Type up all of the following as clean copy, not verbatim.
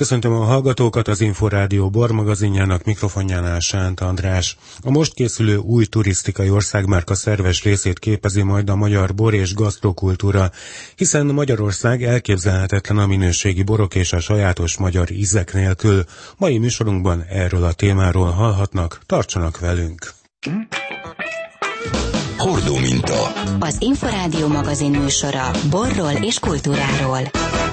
Köszöntöm a hallgatókat, az Inforádió bormagazinjának mikrofonjánál Sánt András. A most készülő új turisztikai országmárka szerves részét képezi majd a magyar bor és gasztrokultúra, hiszen Magyarország elképzelhetetlen a minőségi borok és a sajátos magyar ízek nélkül. Mai műsorunkban erről a témáról hallhatnak, tartsanak velünk! Hordó minta. Az Inforádió magazin műsora borról és kultúráról.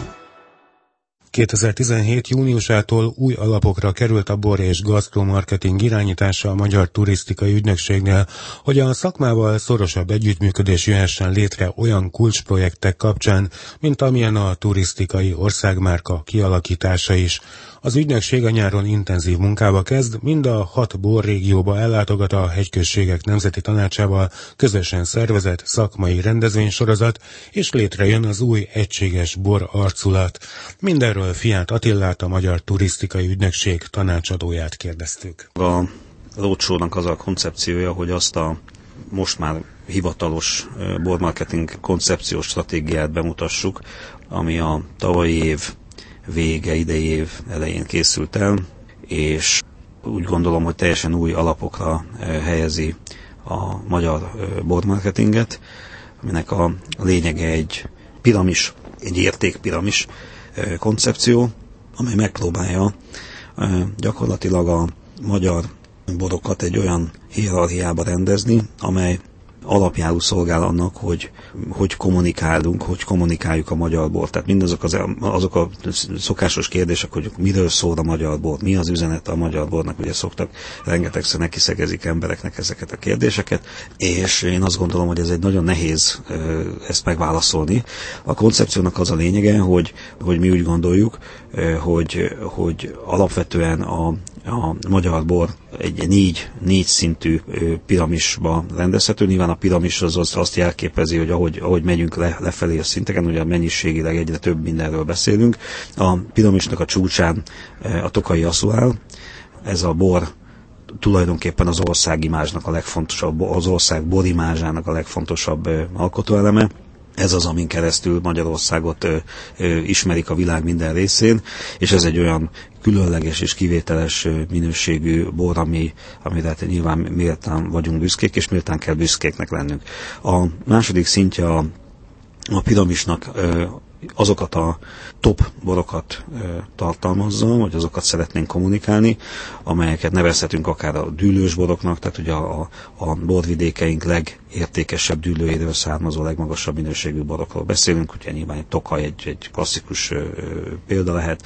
2017. júniusától új alapokra került a bor és gasztromarketing irányítása a Magyar Turisztikai Ügynökségnél, hogy a szakmával szorosabb együttműködés jöhessen létre olyan kulcsprojektek kapcsán, mint amilyen a turisztikai országmárka kialakítása is. Az ügynökség a nyáron intenzív munkába kezd, mind a 6 borrégióba ellátogat a Hegyközségek Nemzeti Tanácsával közösen szervezett szakmai rendezvénysorozat, és létrejön az új egységes bor arculat. Mindenről Fiát Attillát, a Magyar Turisztikai Ügynökség tanácsadóját kérdeztük. A roadshow-nak az a koncepciója, hogy azt a most már hivatalos bormarketing koncepciós stratégiát bemutassuk, ami a tavalyi év vége, idei év elején készült el, és úgy gondolom, hogy teljesen új alapokra helyezi a magyar bormarketinget, aminek a lényege egy piramis, egy értékpiramis koncepció, amely megpróbálja gyakorlatilag a magyar borokat egy olyan hierarchiába rendezni, amely alapjául szolgál annak, hogy kommunikálunk, hogy kommunikáljuk a magyar bort. Tehát mindazok azok a szokásos kérdések, hogy miről szól a magyar bor, mi az üzenet a magyar bornak, ugye szoktak, rengetegszer nekiszegezik embereknek ezeket a kérdéseket, és én azt gondolom, hogy ez egy nagyon nehéz ezt megválaszolni. A koncepciónak az a lényege, hogy mi úgy gondoljuk, hogy alapvetően a magyar bor egy négy szintű piramisba rendezhető. Nyilván a piramis az azt jelképezi, hogy ahogy megyünk lefelé a szinteken, ugye mennyiségileg egyre több mindenről beszélünk. A piramisnak a csúcsán a Tokaji Asszú áll. Ez a bor tulajdonképpen az országimázsnak a legfontosabb, az ország borimázsának a legfontosabb alkotóeleme. Ez az, amin keresztül Magyarországot ismerik a világ minden részén, és ez egy olyan különleges és kivételes minőségű bor, amire nyilván méltán vagyunk büszkék, és méltán kell büszkéknek lennünk. A második szintje a piramisnak azokat a top borokat tartalmazza, vagy azokat szeretnénk kommunikálni, amelyeket nevezhetünk akár a dűlős boroknak, tehát ugye a borvidékeink legértékesebb dűlőjéről származó, legmagasabb minőségű borokról beszélünk, ugye nyilván egy Tokaj egy klasszikus példa lehet,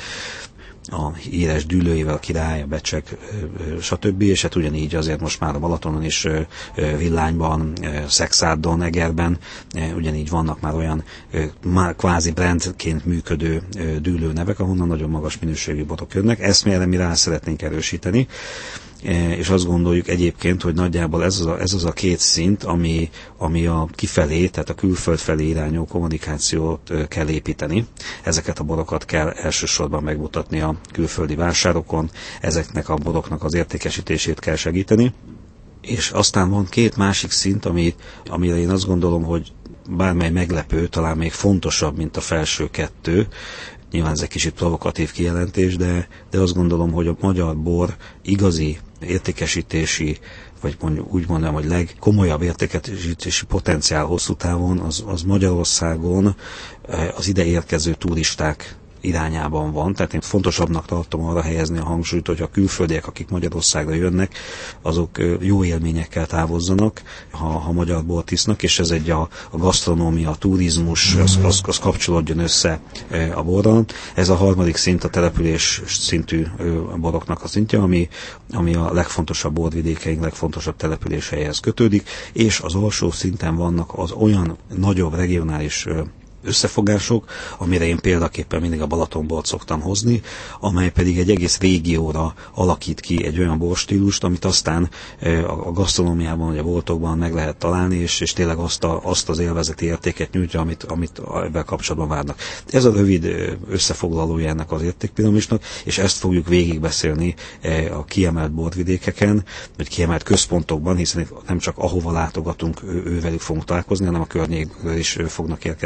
a híres dűlőjével, a Király, a Becsek, stb. És hát ugyanígy azért most már a Balatonon is, Villányban, Szexárdon, Egerben ugyanígy vannak már olyan kvázi brandként működő dűlőnevek, ahonnan nagyon magas minőségű borok jönnek. Ezt mi rá szeretnénk erősíteni, és azt gondoljuk egyébként, hogy nagyjából ez az a két szint, ami a kifelé, tehát a külföld felé irányuló kommunikációt kell építeni. Ezeket a borokat kell elsősorban megmutatni a külföldi vásárokon, ezeknek a boroknak az értékesítését kell segíteni. És aztán van két másik szint, amire én azt gondolom, hogy bármely meglepő, talán még fontosabb, mint a felső kettő. Nyilván ez egy kicsit provokatív kijelentés, de azt gondolom, hogy a magyar bor igazi értékesítési, vagy úgy mondanám, hogy legkomolyabb értékesítési potenciál hosszú távon, az Magyarországon az ide érkező turisták irányában van. Tehát én fontosabbnak tartom arra helyezni a hangsúlyt, hogy a külföldiek, akik Magyarországra jönnek, azok jó élményekkel távozzanak, ha magyar bort isznak, és ez a gasztronómia, a turizmus, az kapcsolódjon össze a borral. Ez a harmadik szint a település szintű boroknak a szintje, ami a legfontosabb borvidékeink, legfontosabb településeihez kötődik, és az alsó szinten vannak az olyan nagyobb regionális összefogások, amire én példaképpen mindig a Balatonbort szoktam hozni, amely pedig egy egész régióra alakít ki egy olyan borstílust, amit aztán a gasztronómiában, vagy a boltokban meg lehet találni, és tényleg azt az élvezeti értéket nyújtja, amit ebben kapcsolatban várnak. Ez a rövid összefoglalója ennek az értékpiramisnak, és ezt fogjuk végigbeszélni a kiemelt borvidékeken, vagy kiemelt központokban, hiszen nem csak ahova látogatunk, ővelük fogunk találkozni, hanem a környékről is fognak érkezni borászok,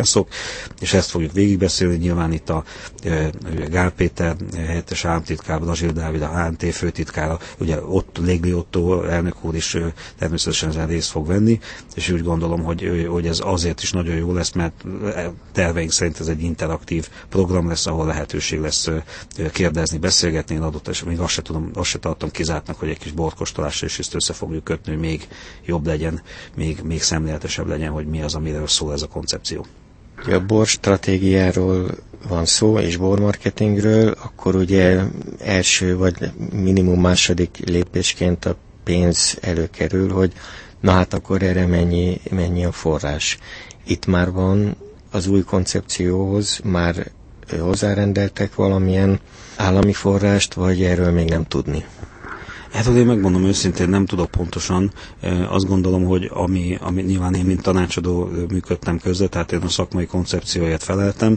válaszok, és ezt fogjuk végigbeszélni. Nyilván itt a Gál Péter helyettes államtitkár, Lazsér Dávid, a HNT főtitkára, ugye ott Légli Ottó elnök úr is természetesen ezen részt fog venni, és úgy gondolom, hogy ez azért is nagyon jó lesz, mert terveink szerint ez egy interaktív program lesz, ahol lehetőség lesz kérdezni, beszélgetni. Én adott esetben még azt se tartom kizártnak, hogy egy kis borkóstolásra is ezt össze fogjuk kötni, hogy még jobb legyen, még szemléletesebb legyen, hogy mi az, amiről szól ez a koncepció. A bor stratégiáról van szó, és bormarketingről, akkor ugye első vagy minimum második lépésként a pénz előkerül, hogy na hát akkor erre mennyi a forrás. Itt már van az új koncepcióhoz, már hozzárendeltek valamilyen állami forrást, vagy erről még nem tudni? Erről én megmondom őszintén, nem tudok pontosan. Azt gondolom, hogy ami nyilván én, mint tanácsadó működtem közre, tehát én a szakmai koncepcióért feleltem.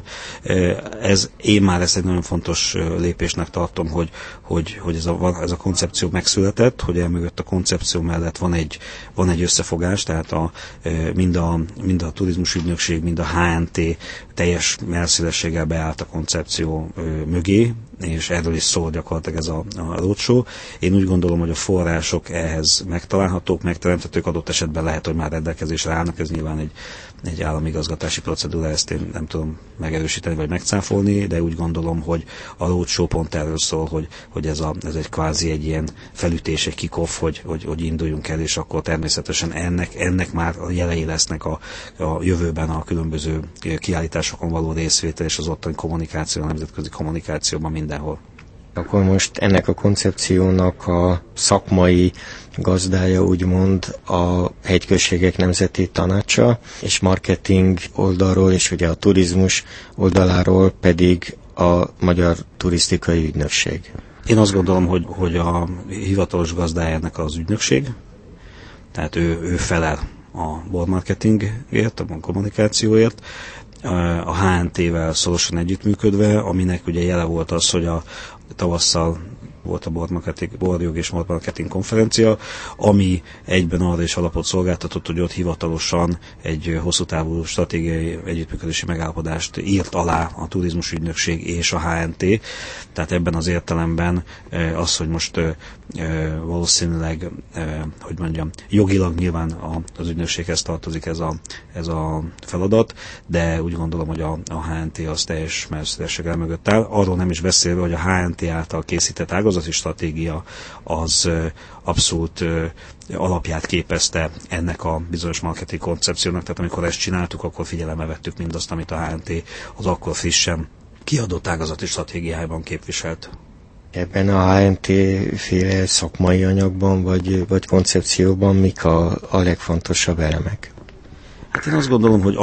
Én már ezt egy nagyon fontos lépésnek tartom, hogy ez a koncepció megszületett, hogy emögött a koncepció mellett van egy összefogás, tehát mind a turizmusügynökség, mind a HNT teljes melszélességgel beállt a koncepció mögé, és erről is szól gyakorlatilag ez a roadshow. Én úgy gondolom, hogy a források ehhez megtalálhatók, megteremthetők, adott esetben lehet, hogy már rendelkezésre állnak, ez nyilván egy államigazgatási procedúra, ezt én nem tudom megerősíteni vagy megcáfolni, de úgy gondolom, hogy a roadshow pont erről szól, hogy ez egy kvázi egy ilyen felütés, egy kick-off, hogy induljunk el, és akkor természetesen ennek már a jelei lesznek a jövőben a különböző kiállításokon való részvétel és az ottani kommunikáció, a nemzetközi kommunikációban mindenhol. Akkor most ennek a koncepciónak a szakmai gazdája úgymond a Hegyközségek Nemzeti Tanácsa, és marketing oldalról és ugye a turizmus oldaláról pedig a Magyar Turisztikai Ügynökség. Én azt gondolom, hogy a hivatalos gazdája ennek az ügynökség, tehát ő felel a bormarketingért, a kommunikációért, a HNT-vel szorosan együttműködve, aminek ugye jele volt az, hogy a tavasszal volt a borjog és bormarketing konferencia, ami egyben arra is alapot szolgáltatott, hogy ott hivatalosan egy hosszú távú stratégiai együttműködési megállapodást írt alá a turizmusügynökség és a HNT. Tehát ebben az értelemben az, hogy most valószínűleg, jogilag nyilván az ügynökséghez tartozik ez a feladat, de úgy gondolom, hogy a HNT az teljes messzélességgel mögött áll. Arról nem is beszélve, hogy a HNT által készített ágazati stratégia az abszolút alapját képezte ennek a bizonyos marketing koncepciónak, tehát amikor ezt csináltuk, akkor figyelembe vettük mindazt, amit a HNT az akkor frissen kiadott ágazati stratégiájában képviselt. Ebben a HNT-féle szakmai anyagban vagy koncepcióban mik a legfontosabb elemek? Hát én azt gondolom, hogy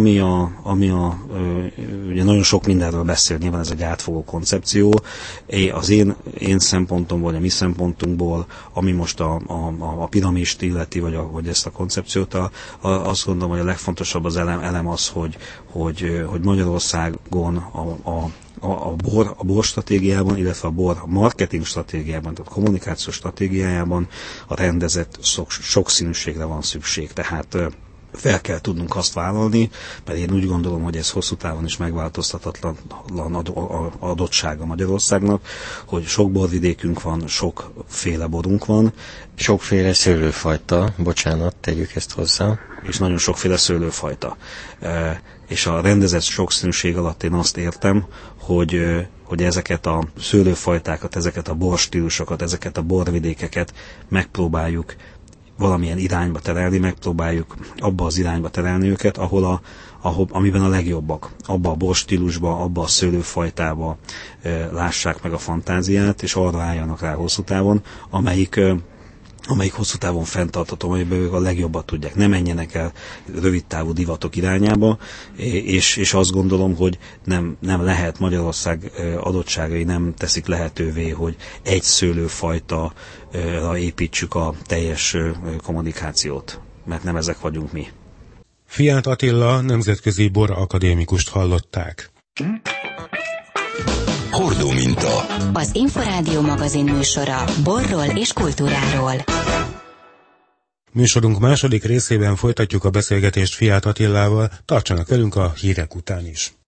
ugye nagyon sok mindenről beszél, nyilván ez egy átfogó koncepció. Az én szempontomból, a mi szempontunkból, ami most a piramist illeti, vagy ezt a koncepciót, azt gondolom, hogy a legfontosabb az elem az, hogy Magyarországon a bor stratégiában, illetve a bor marketing stratégiában, tehát a kommunikációs stratégiájában a rendezett sokszínűségre van szükség. Tehát fel kell tudnunk azt vállalni, mert én úgy gondolom, hogy ez hosszú távon is megváltoztathatatlan adottsága Magyarországnak, hogy sok borvidékünk van, sokféle borunk van. Sokféle szőlőfajta, bocsánat, tegyük ezt hozzá. És nagyon sokféle szőlőfajta. És a rendezett sokszínűség alatt én azt értem, hogy ezeket a szőlőfajtákat, ezeket a borstílusokat, ezeket a borvidékeket megpróbáljuk valamilyen irányba terelni, megpróbáljuk abba az irányba terelni őket, amiben a legjobbak. Abba a borstílusba, abba a szőlőfajtába lássák meg a fantáziát, és arra álljanak rá hosszú távon, amelyik hosszú távon fenntartható, amelyben ők a legjobbat tudják. Ne menjenek el rövidtávú divatok irányába, és azt gondolom, hogy nem lehet, Magyarország adottságai nem teszik lehetővé, hogy egy szőlőfajtára építsük a teljes kommunikációt, mert nem ezek vagyunk mi. Fiát Attila nemzetközi bor akadémikust hallották. Hordó minta. Az Inforádió magazin műsora borról és kultúráról. Műsorunk második részében folytatjuk a beszélgetést Fiát Attilával, tartsanak velünk a hírek után is.